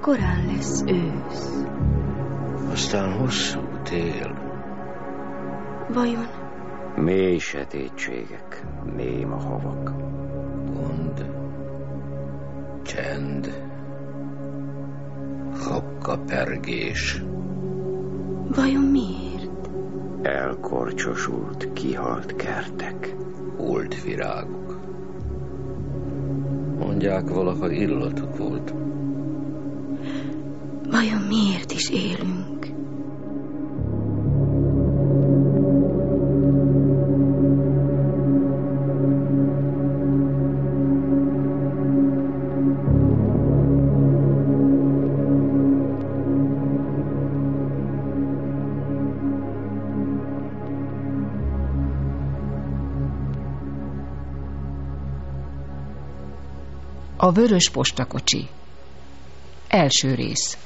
korán lesz ősz. Aztán hosszú tél. Vajon? Mély sötétségek, ném a havak. Gond, csend, habkapergés. Vajon miért? Elkorcsosult, kihalt kertek. Holt virágok. Mondják, valaha illatuk volt. Vajon miért is élünk? A vörös postakocsi. Első rész.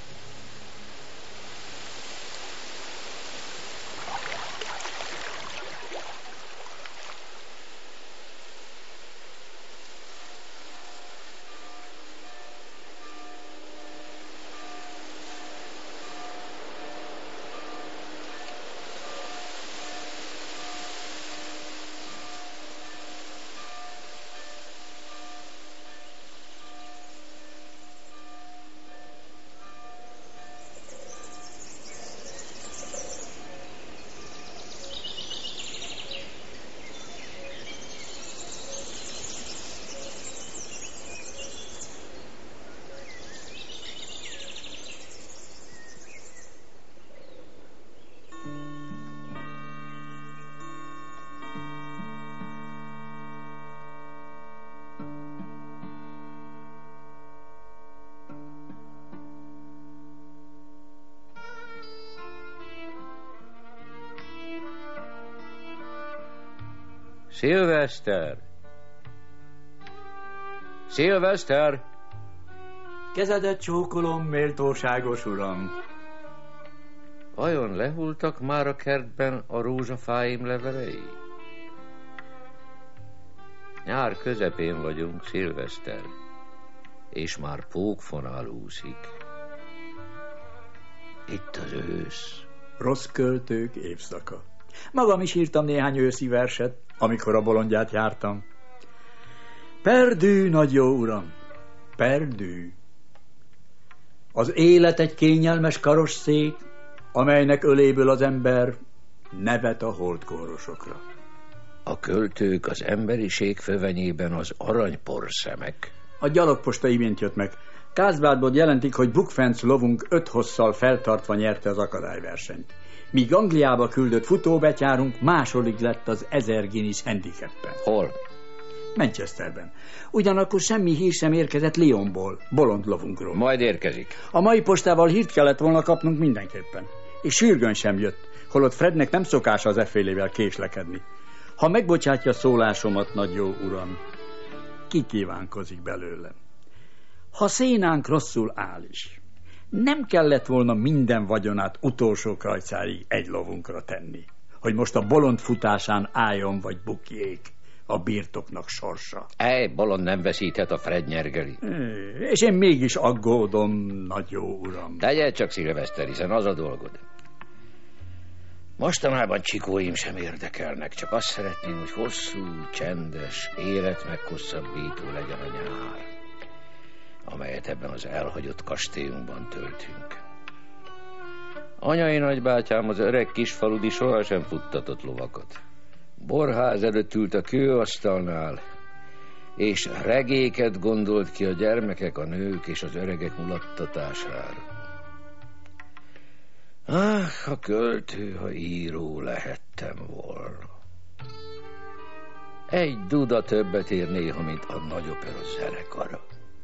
Szilveszter! Szilveszter! Kezedet csókolom, méltóságos uram. Vajon lehultak már a kertben a rózsafáim levelei? Nyár közepén vagyunk, szilveszter, és már pókfonál úszik. Itt az ősz. Rossz költők évszaka. Magam is írtam néhány őszi verset, amikor a bolondját jártam. Perdű, nagy jó uram, perdű. Az élet egy kényelmes karosszék, amelynek öléből az ember nevet a holdkórosokra. A költők az emberiség fövenyében az aranyporszemek. A gyalogposta imént jött meg. Karlsbadból jelentik, hogy Bukfenc lovunk 5 hosszal feltartva nyerte az akadályversenyt. Míg Angliába küldött futóbetyárunk második lett az 1000 Guinness handicappen. Hol? Manchesterben. Ugyanakkor semmi hír sem érkezett Lyonból, bolond lovunkról. Majd érkezik. A mai postával hírt kellett volna kapnunk mindenképpen. És sürgőn sem jött, holott Frednek nem szokása az effélével késlekedni. Ha megbocsátja szólásomat, nagy jó uram, ki kívánkozik belőlem? Ha szénánk rosszul áll is, nem kellett volna minden vagyonát utolsó krajcáig egy lovunkra tenni, hogy most a bolond futásán álljon vagy bukjék a birtoknak sorsa. Bolond nem veszíthet, a Fred nyergeli. És én mégis aggódom, nagy jó uram. Tegyed csak, szilveszter, hiszen az a dolgod. Mostanában csikóim sem érdekelnek, csak azt szeretném, hogy hosszú, csendes, életmeghosszabbító legyen a nyár, amelyet ebben az elhagyott kastélyunkban töltünk. Anyai nagybátyám, az öreg kisfaludi sohasem futtatott lovakat. Borház előtt ült a kőasztalnál, és regéket gondolt ki a gyermekek, a nők és az öregek mulattatására. Ha költő, ha író lehettem volna. Egy duda többet ér néha, mint a nagy opera zenekara.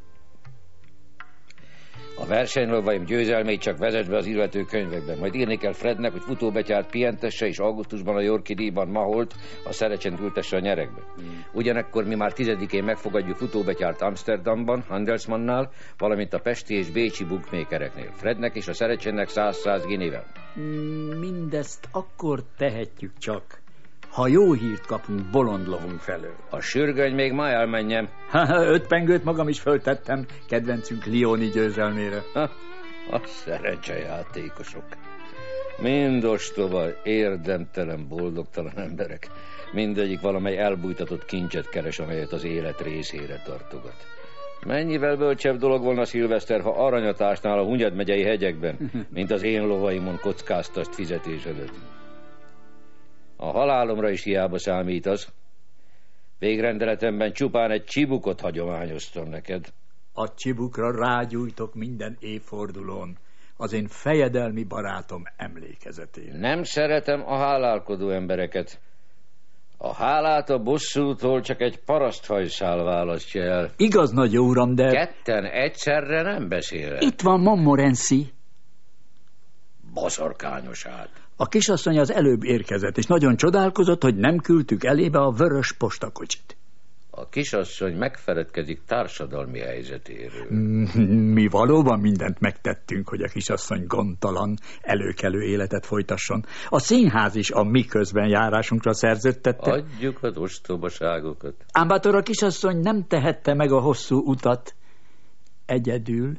A versenylovaim győzelmét csak vezess be az illető könyvekben. Majd írni kell Frednek, hogy futóbetyárt pihentesse, és augusztusban a Yorki díjban Maholt a Szerecsent ültesse a nyeregbe. Ugyanekkor mi már 10-én megfogadjuk futóbetyárt Amsterdamban, Handelsmannnál, valamint a pesti és bécsi bookmakereknél. Frednek és a Szerecsennek 100 guinével. Mindezt akkor tehetjük csak, ha jó hírt kapunk bolond lovunk felől. A sürgöny még ma elmenjem. 5 pengőt magam is föltettem kedvencünk Lioni győzelmére. A szerencsejátékosok. Mind ostoba, érdemtelen, boldogtalan emberek. Mindegyik valamely elbújtatott kincset keres, amelyet az élet részére tartogat. Mennyivel bölcsebb dolog volna, Szilveszter, ha aranyat ásnál a Hunyad megyei hegyekben, mint az én lovaimon kockáztasd fizetésedet. A halálomra is hiába számítasz. Végrendeletemben csupán egy csibukot hagyományoztam neked. A csibukra rágyújtok minden évfordulón, az én fejedelmi barátom emlékezetén. Nem szeretem a hálálkodó embereket. A hálát a bosszútól csak egy paraszthajszál választja el. Igaz, nagy jó uram, de... Ketten egyszerre nem beszélek. Itt van Montmorency. Baszorkányosát. A kisasszony az előbb érkezett, és nagyon csodálkozott, hogy nem küldtük elébe a vörös postakocsit. A kisasszony megfeledkezik társadalmi helyzetéről. Mi valóban mindent megtettünk, hogy a kisasszony gondtalan, előkelő életet folytasson. A színház is a mi közbenjárásunkra szerződtette. Adjuk az ostobaságokat. Ám bátor, a kisasszony nem tehette meg a hosszú utat egyedül.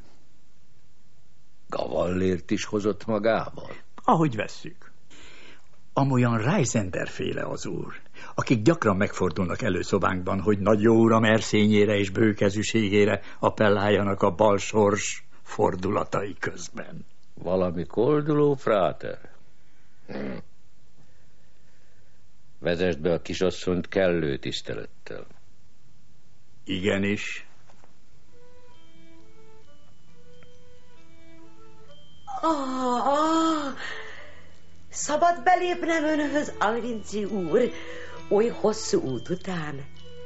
Gavallért is hozott magával? Ahogy vesszük. Amolyan Reisender féle az úr, akik gyakran megfordulnak előszobánkban, hogy nagy jó uram erszényére és bőkezűségére appelláljanak a balsors fordulatai közben. Valami kolduló, fráter? Vezesd be a kisasszonyt kellő tisztelettel. Igenis. Szabad belépnem önhöz, Alvinci úr, oly hosszú út után?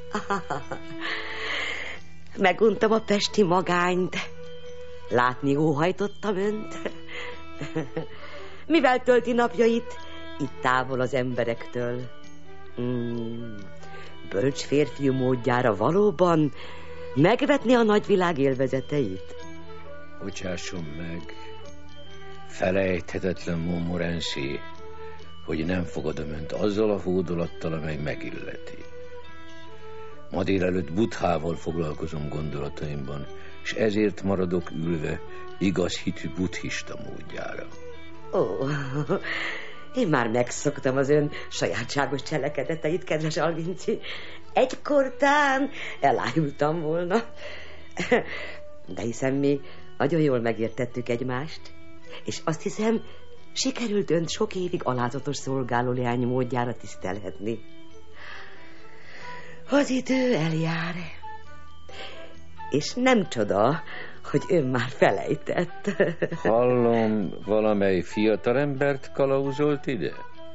Meguntam a pesti magányt. Látni óhajtottam önt. Mivel tölti napjait itt távol az emberektől? Bölcs férfiú módjára valóban megvetni a nagyvilág élvezeteit? Bocsásson meg, felejthetetlen Montmorency, hogy nem fogadom önt azzal a hódolattal, amely megilleti. Ma délelőtt Buddhával foglalkozom gondolataimban, és ezért maradok ülve igaz hitű buddhista módjára. Én már megszoktam az ön sajátságos cselekedeteit, kedves Alvinci. Egykortán elájultam volna. De hiszen mi nagyon jól megértettük egymást, és azt hiszem, sikerült önt sok évig alázatos szolgálóleány módjára tisztelhetni. Az idő eljár, és nem csoda, hogy ön már felejtett. Hallom, valamely fiatalembert kalauzolt ide?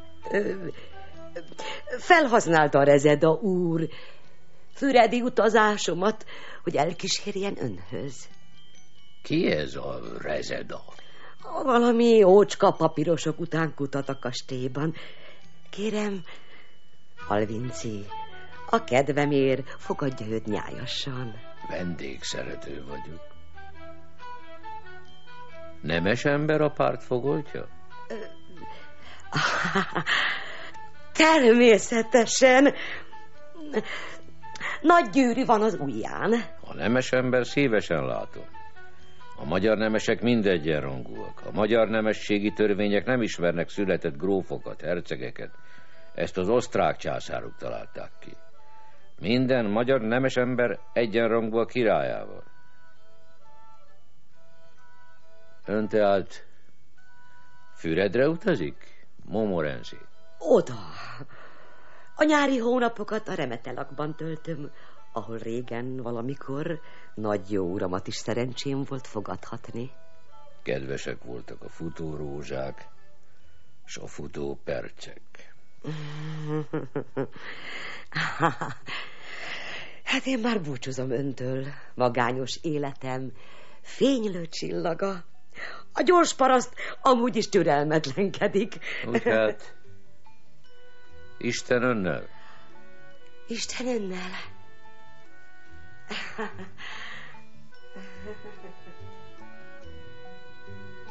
Felhasználta a Rezeda úr füredi utazásomat, hogy elkísérjen önhöz. Ki ez a Rezeda? Valami ócska papírosok után kutat a kastélyban. Kérem, Alvinci, a kedvemért fogadja őt nyájasan. Vendégszerető vagyok. Nemes ember a pártfogoltja? Természetesen. Nagy gyűrű van az ujján. A nemes ember szívesen látom. A magyar nemesek mindegyenrangúak. A magyar nemességi törvények nem ismernek született grófokat, hercegeket. Ezt az osztrák császárok találták ki. Minden magyar nemes ember egyenrangú a királyával. Ön tehát Füredre utazik, Montmorency? Oda. A nyári hónapokat a Remetelakban töltöm, ahol régen valamikor nagy jó uramat is szerencsém volt fogadhatni. Kedvesek voltak a futórózsák és a futópercek. Hát én már búcsúzom öntől, magányos életem, fénylő csillaga. A gyors paraszt amúgy is türelmetlenkedik. Úgy hát, Isten önnel? Isten önnel.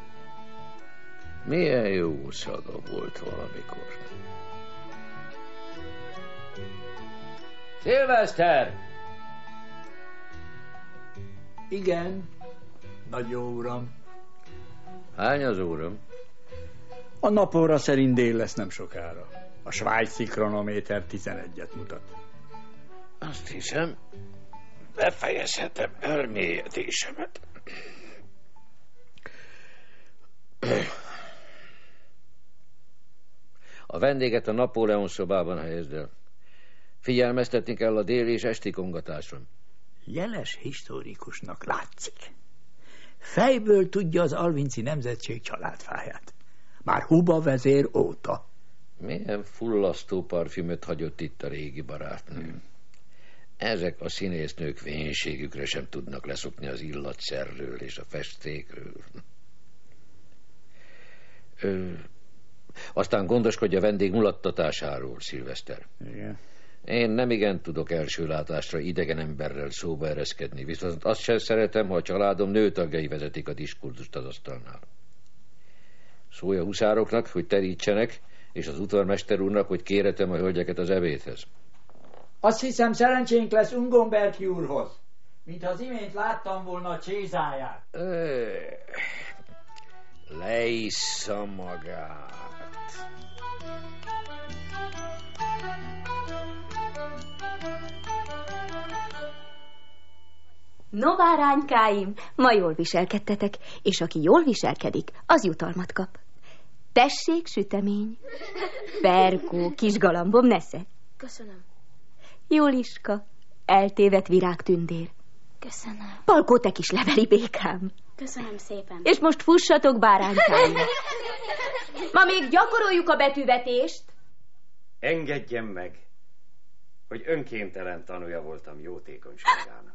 Milyen jó szaga volt valamikor. Szilveszter! Igen, nagy jó uram. Hány az óram? A napóra szerint dél lesz nem sokára. A svájci kronométer 11-et mutat. Azt hiszem, befejezhetem elmélyedésemet. A vendéget a Napóleon szobában helyezd el. Figyelmeztetni kell a déli és esti kongatáson. Jeles historikusnak látszik. Fejből tudja az alvinci nemzetség családfáját. Már Huba vezér óta. Milyen fullasztó parfümöt hagyott itt a régi barátnő. Ezek a színésznők vénségükre sem tudnak leszokni az illatszerről és a festékről. Aztán gondoskodj a vendég mulattatásáról, Szilveszter. Igen. Én nemigen tudok első látásra idegen emberrel szóba ereszkedni, viszont azt sem szeretem, ha a családom nőtagjai vezetik a diskurzust az asztalnál. Szólj a huszároknak, hogy terítsenek, és az udvarmester úrnak, hogy kéretem a hölgyeket az ebédhez. Azt hiszem, szerencsénk lesz Ungomberti úrhoz, mintha az imént láttam volna a csézáját. Leissza magát. No, báránykáim, ma jól viselkedtetek, és aki jól viselkedik, az jutalmat kap. Tessék, sütemény. Ferkó, kis galambom, nesze. Köszönöm. Jóliska, eltévedt virágtündér. Köszönöm. Palkó, te kis leveli békám. Köszönöm szépen. És most fussatok, báránykáim. Ma még gyakoroljuk a betűvetést. Engedjem meg, hogy önkéntelen tanúja voltam jótékonyságának.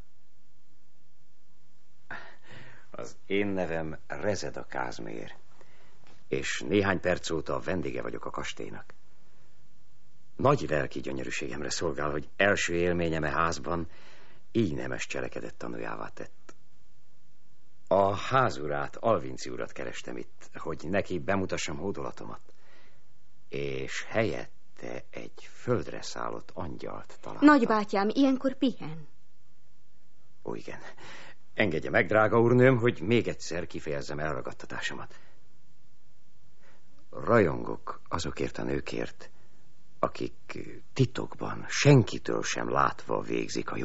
Az én nevem Rezeda Kázmér, és néhány perc óta a vendége vagyok a kastélynak. Nagy lelki gyönyörűségemre szolgál, hogy első élményem házban így nemes cselekedet tanújává tett. A házurát, Alvinci urat kerestem itt, hogy neki bemutassam hódolatomat, és helyette egy földre szállott angyalt találtam. Nagybátyám, ilyenkor pihen. Ó, igen. Engedje meg, drága úrnőm, hogy még egyszer kifejezzem elragadtatásomat. Rajongok azokért a nőkért, akik titokban, senkitől sem látva végzik a